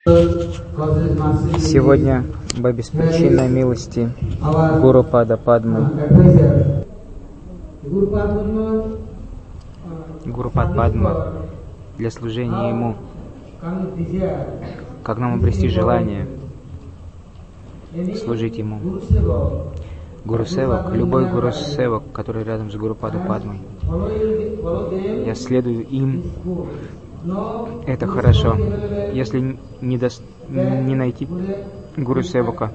Сегодня по беспричинной милости Гурупада Падмы, Гурупад Падма, для служения Ему, как нам обрести желание служить Ему. Гурусевак, любой Гурусевак, который рядом с Гурупаду Падмой, я следую им. Это хорошо. Если не найти Гуру Севака,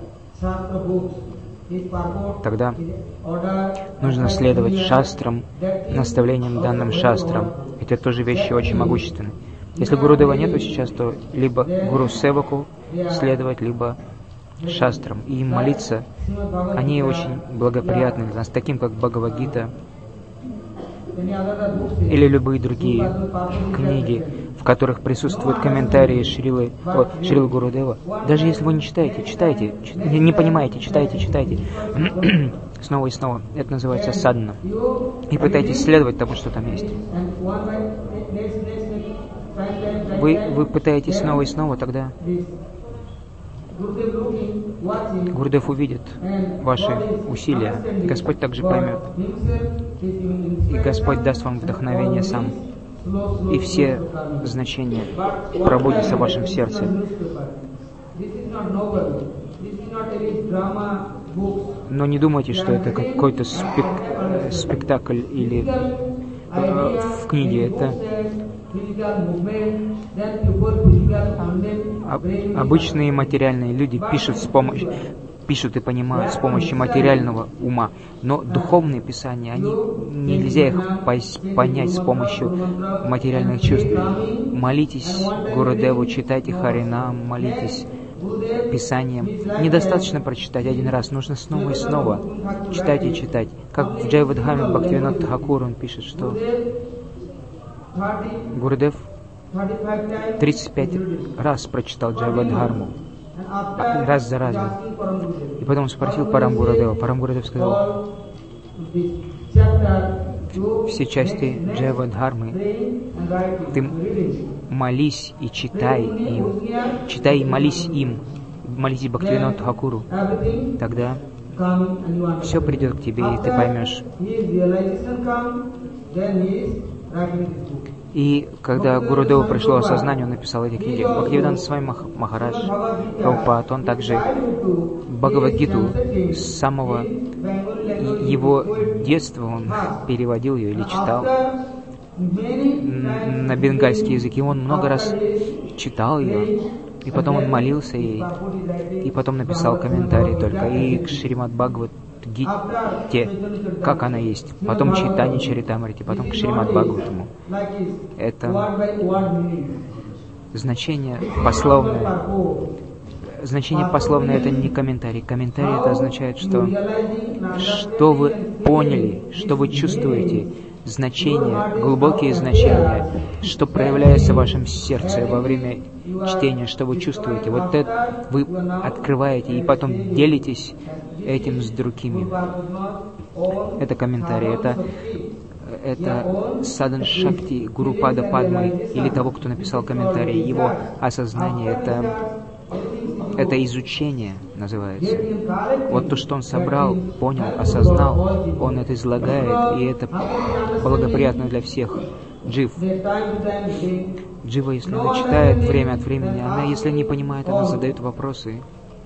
тогда нужно следовать шастрам, наставлениям, данным шастрам. Это тоже вещи очень могущественные. Если Гурудева нету сейчас, то либо Гуру Севаку следовать, либо шастрам. И им молиться, они очень благоприятны для нас, таким как Бхагавад-гита или любые другие книги, в которых присутствуют комментарии Шрилы Гурудева. Даже если вы не читаете, читайте, не понимаете, читайте. Снова и снова. Это называется садхана. И пытайтесь следовать тому, что там есть. Вы пытаетесь снова и снова, тогда Гурудев увидит ваши усилия. Господь также поймет. И Господь даст вам вдохновение сам. И все значения пробудятся в вашем сердце. Но не думайте, что это какой-то спектакль или в книге. Это обычные материальные люди пишут и понимают с помощью материального ума, но духовные писания, нельзя их понять с помощью материальных чувств. Молитесь Гурудеву, читайте Харинам, молитесь писанием. Недостаточно прочитать один раз, нужно снова и снова читать и читать. Как в Джайвадхаме Бхактивинод Тхакур, он пишет, что Гурудев 35 раз прочитал Джайвадхарму, раз за разом. И потом спросил Парам Гурудева. Парам Гурудев сказал: все части Джайвадхармы ты молись и читай им. Читай и молись им. Молись Бхактивинод Тхакуру. Тогда все придет к тебе, и ты поймешь. И когда Гурудеву пришло осознание, он написал эти книги. Бхактивиданта Свами Махарадж Прабхупад, он также Бхагавад-гиту с самого его детства он переводил ее или читал на бенгальский язык. И он много раз читал ее, и потом он молился ей, и потом написал комментарий только. И к Шримад Бхагавад-гите, как она есть, потом Чайтанья Чаритамрити, потом к Шримад Бхагаватаму. Это значение пословное. Значение пословное — это не комментарий. Комментарий — это означает, что вы поняли, что вы чувствуете, значения, глубокие значения, что проявляется в вашем сердце во время чтения, что вы чувствуете. Вот это вы открываете и потом делитесь этим с другими. Это комментарий, это садан шакти Гурупада Падмы или того, кто написал комментарий. Его осознание — это изучение называется. Вот то, что он собрал, понял, осознал, он это излагает, и это благоприятно для всех джив. Джива, если она читает время от времени, она, если не понимает, она задает вопросы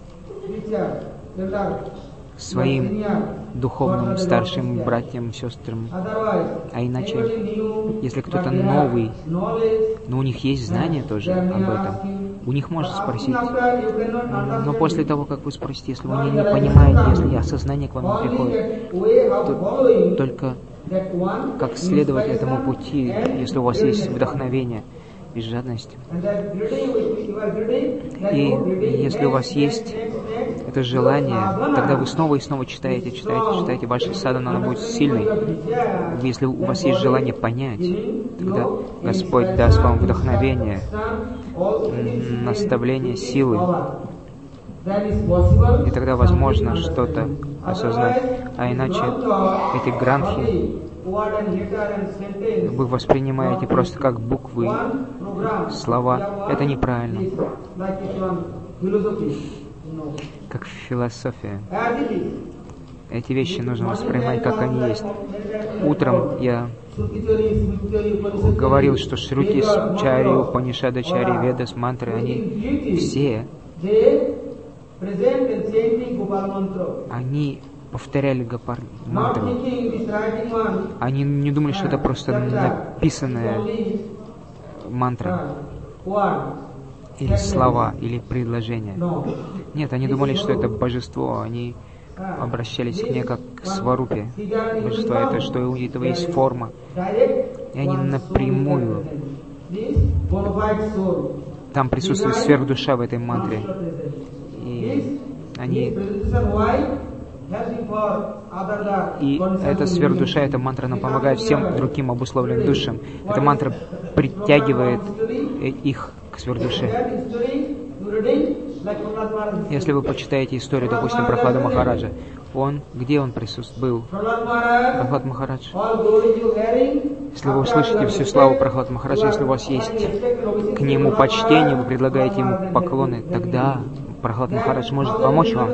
своим духовным старшим братьям, сестрам. А иначе, если кто-то новый, но у них есть знания тоже об этом, у них можно спросить. Но после того, как вы спросите, если вы не понимаете, если осознание к вам не приходит, то только как следовать этому пути, если у вас есть вдохновение и жадность. И если у вас есть это желание, тогда вы снова и снова читаете. Ваша садхана, она будет сильной. Если у вас есть желание понять, тогда Господь даст вам вдохновение, наставление, силы. И тогда возможно что-то осознать. А иначе эти гранхи вы воспринимаете просто как буквы слова. Это неправильно. Как философия. Эти вещи нужно воспринимать, как они есть. Утром я говорил, что Шрути, Чари, Упанишады, Чари, Ведас, мантры, они все, они повторяли Гопал мантру. Они не думали, что это просто написанная мантра, или слова, или предложения. Нет, они думали, что это божество. Они обращались к ней как к Сварупе. Божество это, что у этого есть форма. И они напрямую... Там присутствует сверхдуша в этой мантре. И они... И эта сверхдуша, эта мантра нам помогает всем другим обусловленным душам. Эта мантра притягивает их к сверхдуше. Если вы почитаете историю, допустим, Прохлада Махараджа, где он был? Прохлад Махарадж. Если вы услышите всю славу Прохлада Махараджа, если у вас есть к нему почтение, вы предлагаете ему поклоны, тогда Прохлад Махарадж может помочь вам.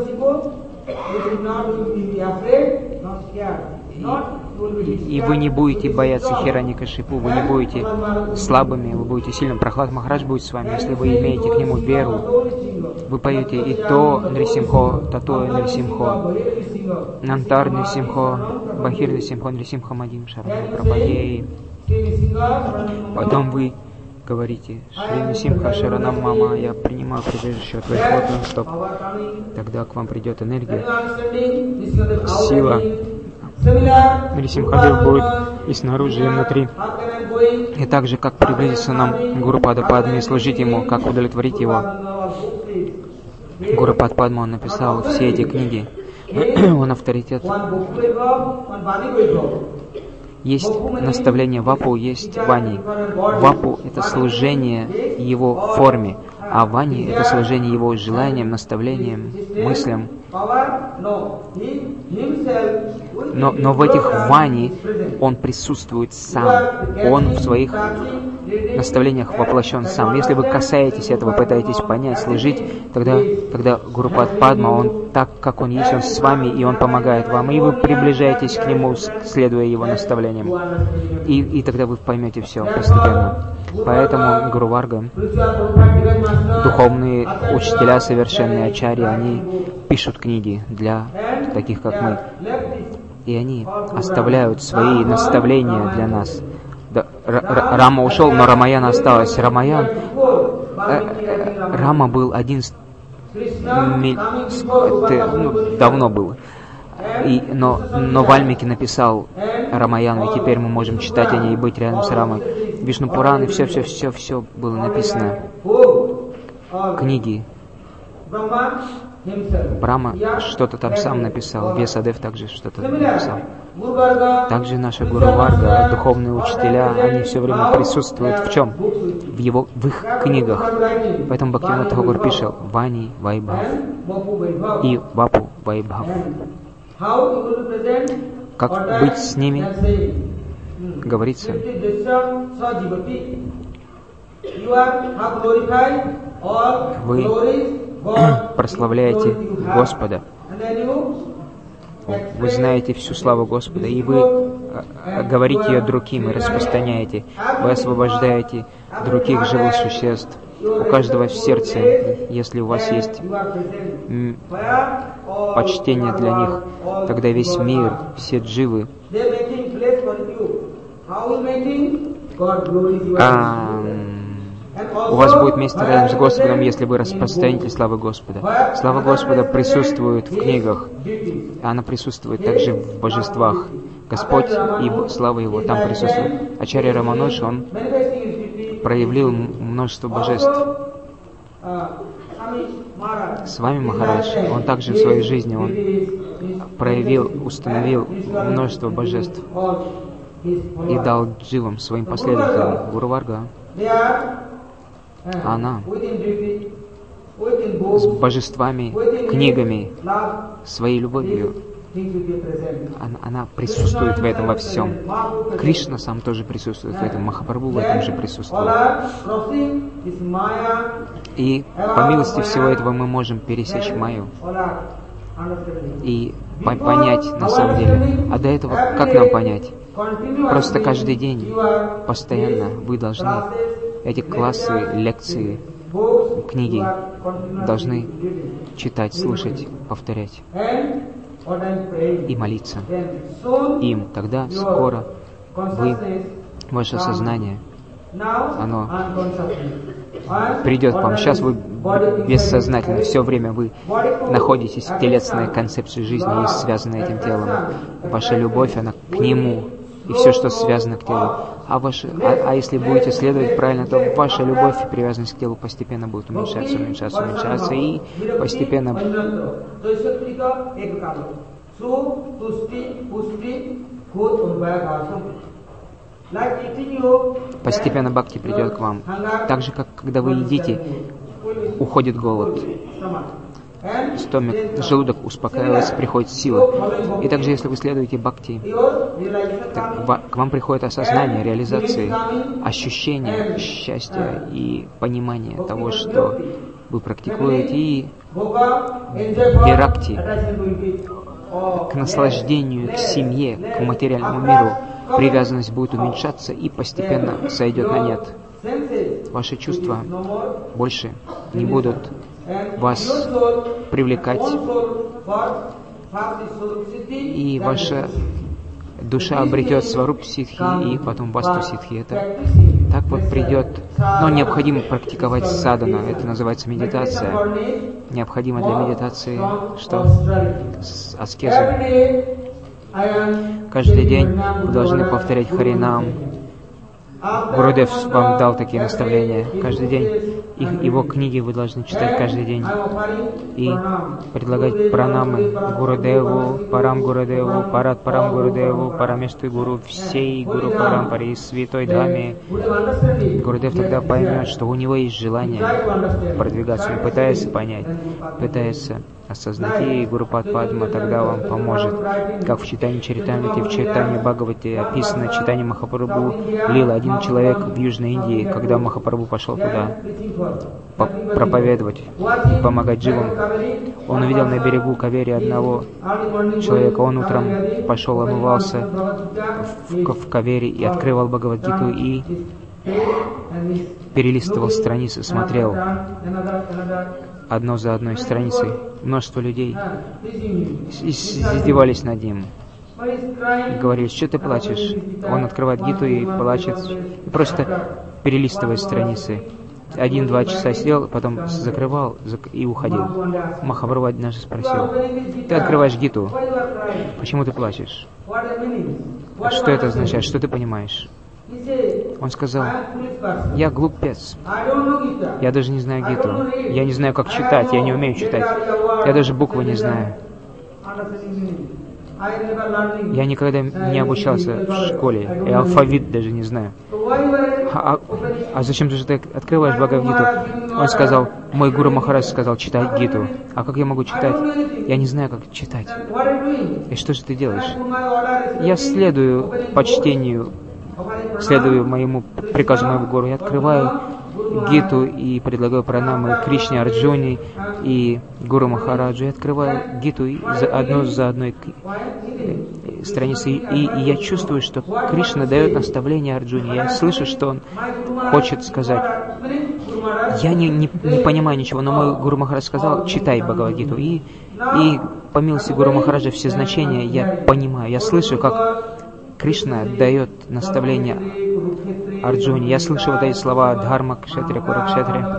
И вы не будете бояться Хираньякашипу, вы не будете слабыми, вы будете сильным. Прохлад Махарадж будет с вами, если вы имеете к нему веру. Вы поете и то Нрисимхо, тато Нрисимхо, Нантар Нрисимхо, Бахир Нрисимхо, Нрисимхо Мадим Шарана Прабхадеи. Потом вы говорите Шри Нрисимха Шаранам Мама, я принимаю прибежище от твоих лотных стоп. Тогда к вам придет энергия, сила. Нрисимхадев будет и снаружи, и внутри. И так же, как приблизиться нам Гурупада Падме и служить ему, как удовлетворить его. Гурупад Падма, он написал все эти книги. Он авторитет. Есть наставление Вапу, есть Вани. Вапу — это служение его форме, а Вани — это служение его желаниям, наставлениям, мыслям. Но в этих Вани он присутствует сам. Он в своих наставлениях воплощен сам. Если вы касаетесь этого, пытаетесь понять, служить, тогда Гурупад Падма, он так, как он есть, он с вами, и он помогает вам. И вы приближаетесь к нему, следуя его наставлениям. И тогда вы поймете все постепенно. Поэтому Гуру Варга, духовные учителя, совершенные ачарьи, они пишут книги для таких, как мы. И они оставляют свои наставления для нас. Рама ушел, но Рамаяна осталась. Рама был один... давно был. Но Вальмики написал Рамаяну, и теперь мы можем читать о ней и быть рядом с Рамой. Вишну Пуран, и все было написано. Книги. Брахма что-то там сам написал, Весадев также что-то написал. Также наши Гуру Варга, духовные учителя, они все время присутствуют в чем? В их книгах. Поэтому Бхактивинода Тхакур пишет Вани Вайбхав и Вапу Вайбхав. Как быть с ними? Говорится, вы прославляете Господа. Вы знаете всю славу Господа, и вы говорите ее другим и распространяете. Вы освобождаете других живых существ. У каждого в сердце, если у вас есть почтение для них, тогда весь мир, все дживы, у вас будет место рядом с Господом, если вы распространите славу Господа. Слава Господа присутствует в книгах, она присутствует также в божествах. Господь и слава Его там присутствует. Ачарья Рамануж, он проявил множество божеств. С вами Махарадж, он также в своей жизни, он проявил, установил множество божеств и дал дживам, своим последователям. Гуру Варга, она с божествами, книгами, своей любовью она присутствует в этом во всем. Кришна сам тоже присутствует в этом, Махапрабху в этом же присутствует. И по милости всего этого мы можем пересечь майю и понять на самом деле. А до этого как нам понять? Просто каждый день, постоянно вы должны эти классы, лекции, книги должны читать, слушать, повторять и молиться им. Тогда скоро ваше сознание, оно придет к вам. Сейчас вы бессознательно, все время вы находитесь в телесной концепции жизни и связаны этим телом. Ваша любовь, она к нему, и все, что связано к телу. А если будете следовать правильно, то ваша любовь и привязанность к телу постепенно будет уменьшаться, и постепенно бхакти придет к вам. Так же, как когда вы едите, уходит голод. Желудок успокаивается, приходит сила. И также, если вы следуете бхакти, к вам приходит осознание, реализации, ощущение счастья и понимание того, что вы практикуете, и виракти, к наслаждению, к семье, к материальному миру, привязанность будет уменьшаться и постепенно сойдет на нет. Ваши чувства больше не будут вас привлекать, и ваша душа обретет сваруб ситхи и потом васту ситхи. Это так вот придет. Но необходимо практиковать садхана, это называется медитация. Необходимо для медитации что? Аскезу. Каждый день вы должны повторять Харинам. Гурудев вам дал такие наставления. Каждый день его книги вы должны читать каждый день и предлагать пранамы Гурудеву, Парам Гурудеву, Парат Парам Гурудеву, Парамешту Гуру, всей Гуру Парампаре, Святой Дхаме. Гурудев тогда поймет, что у него есть желание продвигаться. Он пытается понять, пытается осознать, и Гуру Падма тогда вам поможет. Как в читании Чаритамрите, в читании Бхагавати описано читание Махапрабху Лила. Один человек в Южной Индии, когда Махапрабху пошел туда проповедовать и помогать дживам, он увидел на берегу Кавери одного человека. Он утром пошел, омывался в Кавери и открывал Бхагавадгиту и перелистывал страницы, смотрел одно за одной страницей. Множество людей издевались над ним. Говорили, что ты плачешь? Он открывает Гиту и плачет, и просто перелистывает страницы. 1-2 часа сидел, потом закрывал и уходил. Махапрабху однажды спросил: ты открываешь Гиту, почему ты плачешь? Что это означает? Что ты понимаешь? Он сказал: я глупец. Я даже не знаю Гиту. Я не знаю, как читать. Я не умею читать. Я даже буквы не знаю. Я никогда не обучался в школе. Я алфавит даже не знаю. А зачем же ты открываешь Бхагавад-гиту? Он сказал, мой Гуру Махарадж сказал читать Гиту. А как я могу читать? Я не знаю, как читать. И что же ты делаешь? Я следую почтению, следую моему приказу моего Гуру. Я открываю Гиту и предлагаю пранамы Кришне, Арджуне и Гуру Махараджу. Я открываю Гиту и одну за одной страницей, и я чувствую, что Кришна дает наставление Арджуне. Я слышу, что он хочет сказать. Я не понимаю ничего, но мой Гуру Махарадж сказал, читай Бхагавад-гиту. И по милости Гуру Махараджа все значения я понимаю. Я слышу, как Кришна дает наставление Арджуне. Я слышу вот эти слова Дхарма Кшетрия, Курукшетрия.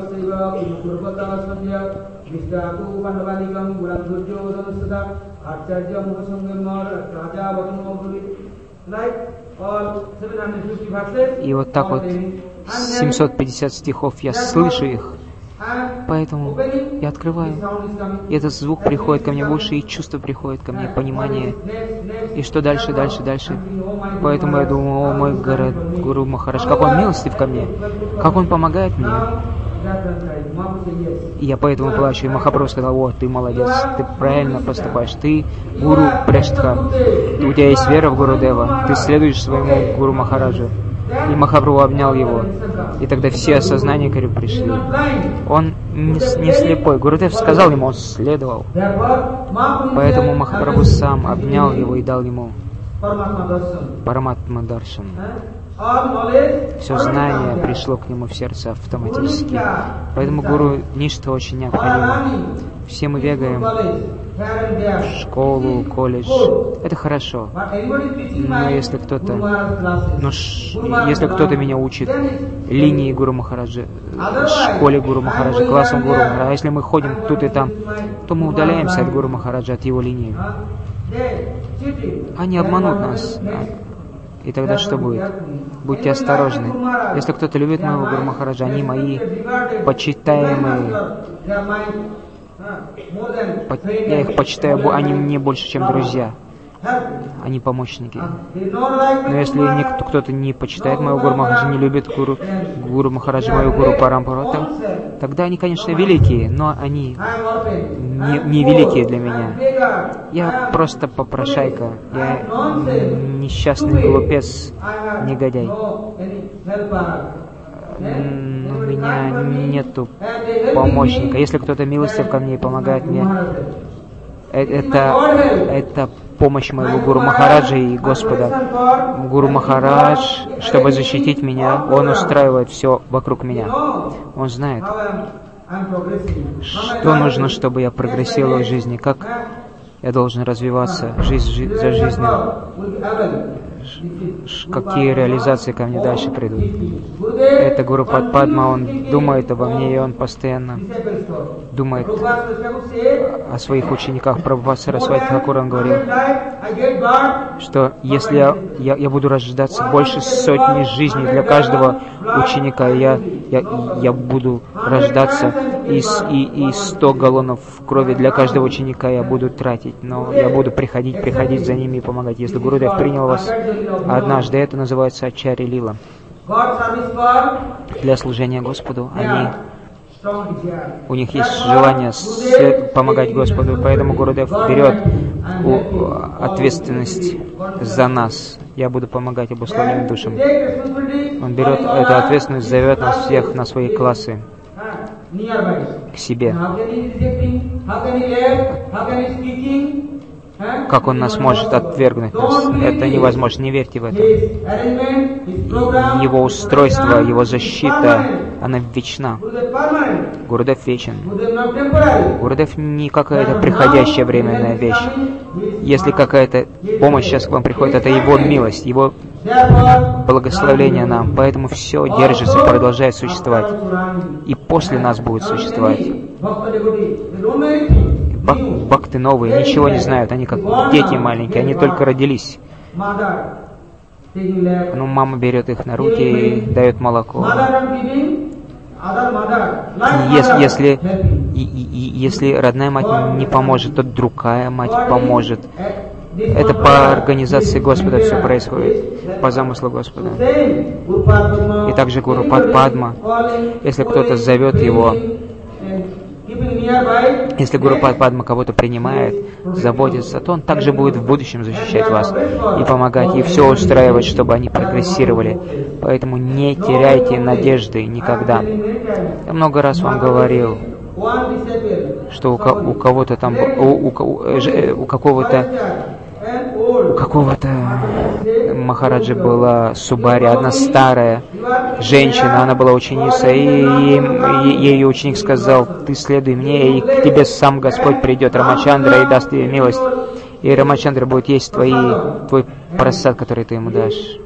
И вот так вот 750 стихов я слышу их. Поэтому я открываю, и этот звук приходит ко мне в уши, и чувство приходит ко мне, понимание. И что дальше, дальше, дальше. Поэтому я думаю, о мой Гуру Махарадж, как он милостив ко мне, как он помогает мне. И я поэтому плачу. И Махапрабху сказал: о, ты молодец, ты правильно поступаешь, ты гуру Прештха, у тебя есть вера в Гурудева, ты следуешь своему гуру Махараджу. И Махапрабху обнял его. И тогда все осознания к нему пришли. Он не слепой. Гурудев сказал ему, он следовал. Поэтому Махапрабху сам обнял его и дал ему Параматма Даршан. Все знание пришло к нему в сердце автоматически. Поэтому гуру ничто очень необходимо. Все мы бегаем в школу, колледж. Это хорошо. Но если кто-то меня учит линии Гуру Махараджи, школе Гуру Махараджи, классом Гуру Махараджи, а если мы ходим тут и там, то мы удаляемся от Гуру Махараджи, от его линии. Они обманут нас. И тогда что будет? Будьте осторожны. Если кто-то любит моего Гуру Махараджа, они мои почитаемые. Я их почитаю, они мне больше, чем друзья. Они помощники. Но если кто-то не почитает моего Гуру Махараджа, не любит Гуру Махараджа, мою Гуру Парампару, тогда они, конечно, великие, но они не великие для меня. Я просто попрошайка. Я несчастный глупец, негодяй. У меня нету помощника. Если кто-то милостив ко мне и помогает мне, это помощь моего Гуру Махараджа и Господа. Гуру Махарадж, чтобы защитить меня, он устраивает все вокруг меня. Он знает, что нужно, чтобы я прогрессировал в жизни, как я должен развиваться жизнь за жизнью, какие реализации ко мне дальше придут. Это Гуру Падма, он думает обо мне, и он постоянно думает о своих учениках. Прабхупада Сарасвати Тхакур, он говорил, что если я буду рождаться больше сотни жизней для каждого ученика, я буду рождаться, и 100 галлонов крови для каждого ученика я буду тратить, но я буду приходить за ними и помогать. Если Гурудев принял вас однажды, это называется Ачарья Лила. Для служения Господу у них есть желание помогать Господу, поэтому Гурудев берет ответственность за нас. Я буду помогать обусловленным душам. Он берет эту ответственность, зовет нас всех на свои классы к себе. Как он нас может отвергнуть нас? Это невозможно, не верьте в это. Его устройство, его защита, она вечна. Гурудев вечен. Гурудев не какая-то приходящая временная вещь. Если какая-то помощь сейчас к вам приходит, это его милость, его благословение нам. Поэтому все держится, продолжает существовать. И после нас будет существовать. Бхакты новые, ничего не знают, они как дети маленькие, они только родились. Но мама берет их на руки и дает молоко. Если родная мать не поможет, то другая мать поможет. Это по организации Господа все происходит, по замыслу Господа. И также Гуру Падма, если кто-то зовет его, если Гуру Падма кого-то принимает, заботится, то он также будет в будущем защищать вас и помогать, и все устраивать, чтобы они прогрессировали. Поэтому не теряйте надежды никогда. Я много раз вам говорил, что у кого-то там, у какого-то Махараджи была Субари, одна старая женщина, она была ученицей, и ее ученик сказал: ты следуй мне, и к тебе сам Господь придет, Рамачандра, и даст тебе милость, и Рамачандра будет есть твой прасад, который ты ему дашь.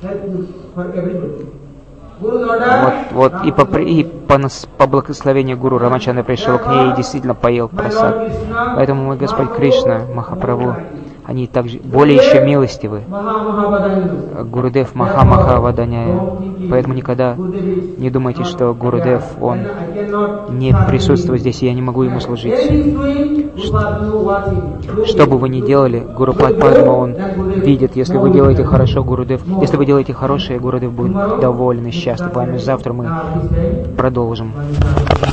И по благословению Гуру Рамачандра пришел к ней и действительно поел прасад. Поэтому мой Господь Кришна, Махапрабху, они также более еще милостивы. Гурудев Маха-Маха-Ваданяя. Поэтому никогда не думайте, что Гурудев, он не присутствует здесь, и я не могу ему служить. Что бы вы ни делали, Гурупад Падма, он видит. Если вы делаете хорошо, Гурудев, если вы делаете хорошее, Гурудев будет доволен и счастлив вами. Завтра мы продолжим.